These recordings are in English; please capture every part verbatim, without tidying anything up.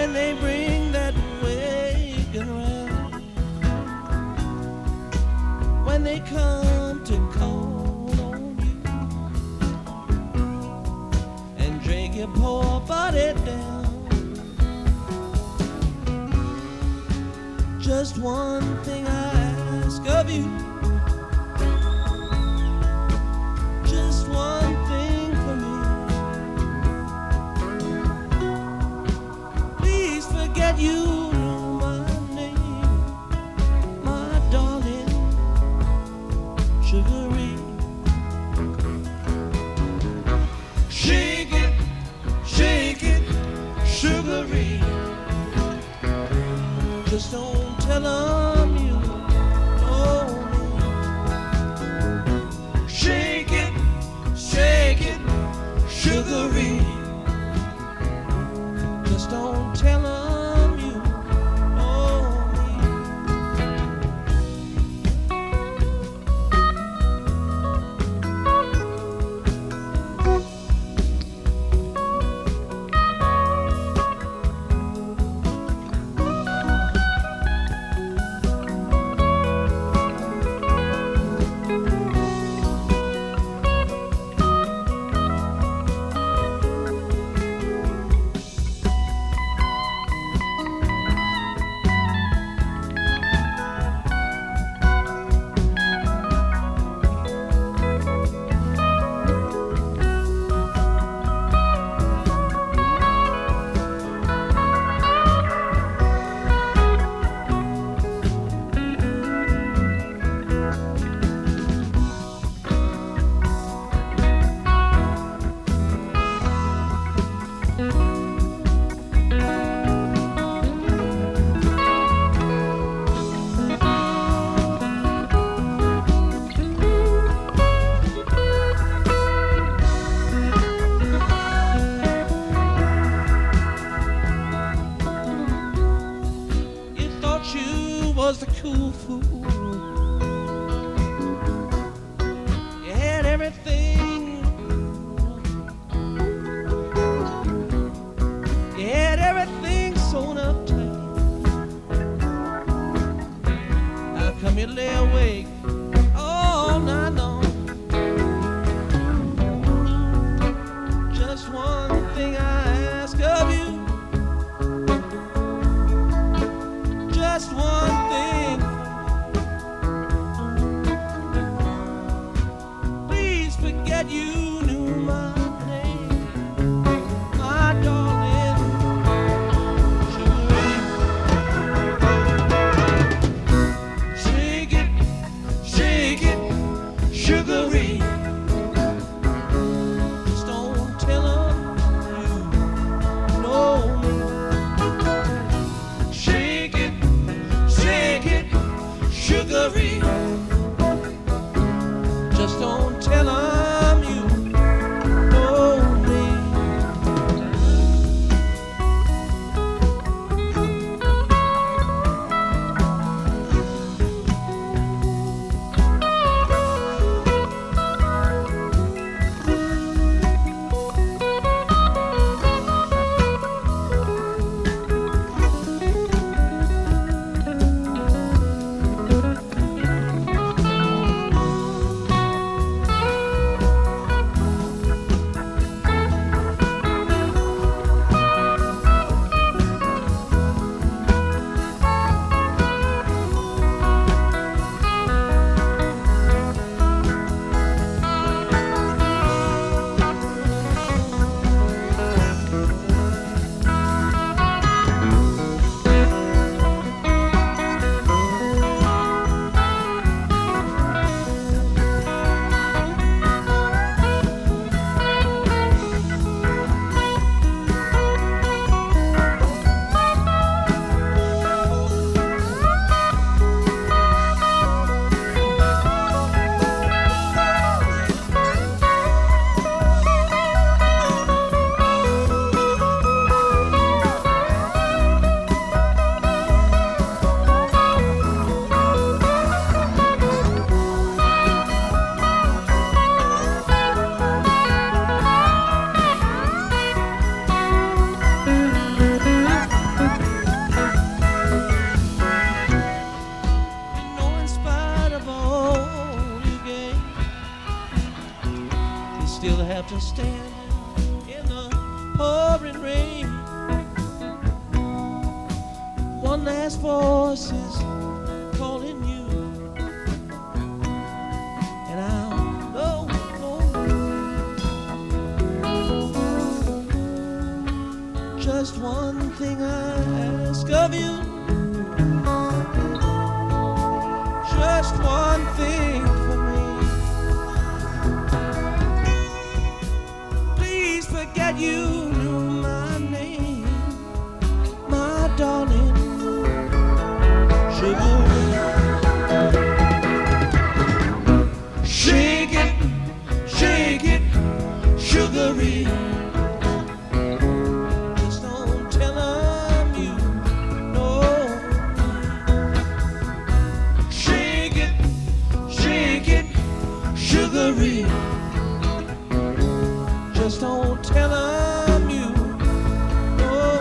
when they bring that wagon around, when they come to call on you and drag your poor body down. Just one thing I ask of you, just one thing for me. Please forget you know my name, my darling Sugaree. Shake it, shake it, Sugaree. Just don't tell them you know me. Shake it, shake it, Sugaree. Just don't tell them you know me. Was the cool fool. You had everything. You had everything sewn up tight. How come you lay awake all night long? Just one thing I ask of you. Just one thing. Please forget you knew my name, my darling Sugaree. Shake it, shake it, Sugaree. Just don't tell them you know me. Shake it, Sugaree. Just don't tell them you voice is calling you, and I'll know, know just one thing I ask of you, just one thing for me. Please forget you knew my name, my darling. Shake it, shake it, sugary. Just don't tell them you know. Shake it, shake it, sugary. Just don't tell them you know.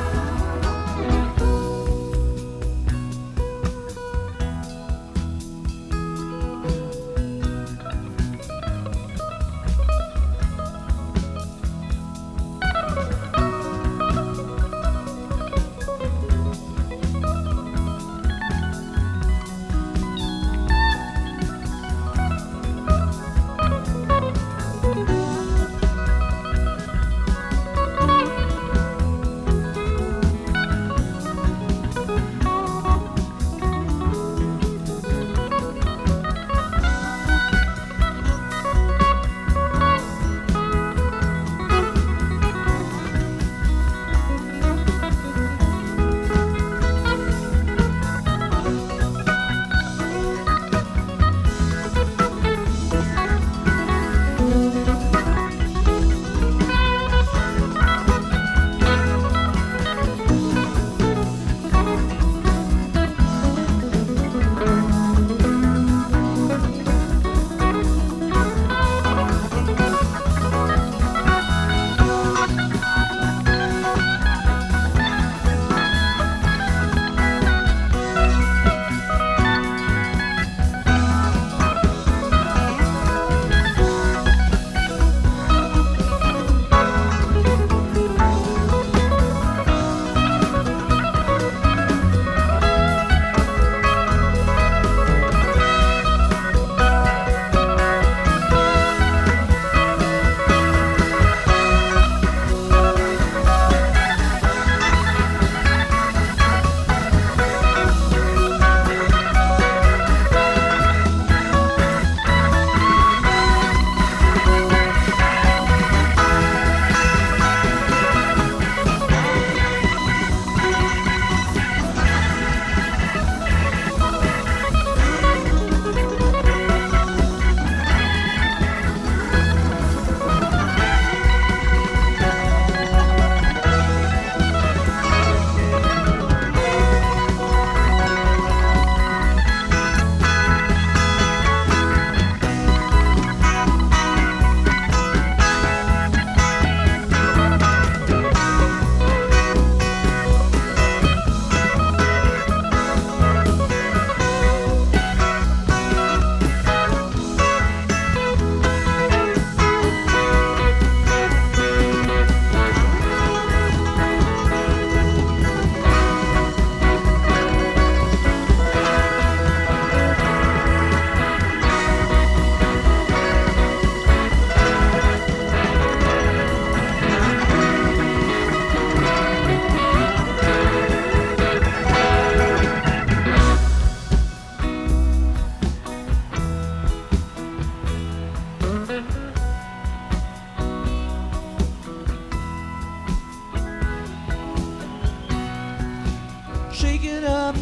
Shake it up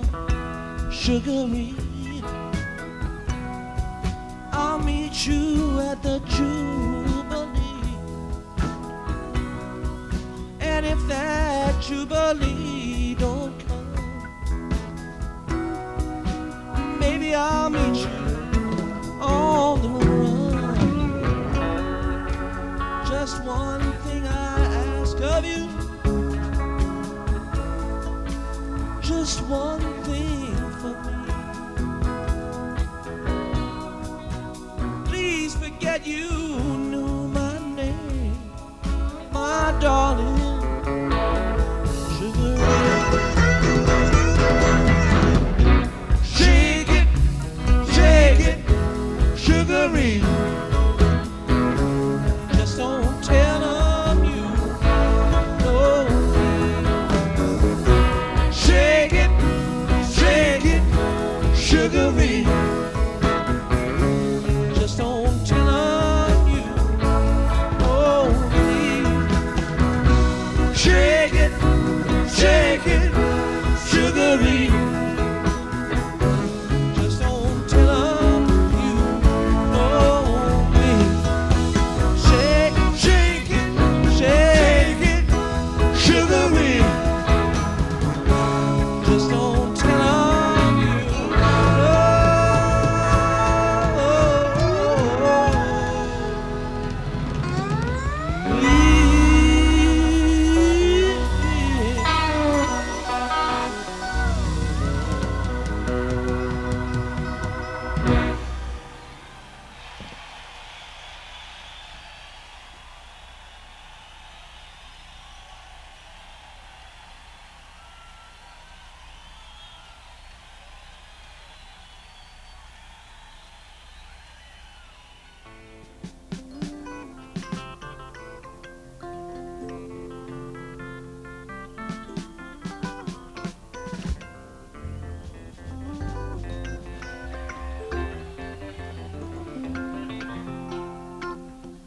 now, sugary. I'll meet you at the Jubilee. And if that Jubilee don't come, maybe I'll meet you on the run. Just one thing I ask of you, just one thing for me. Please forget you knew my name, my darling.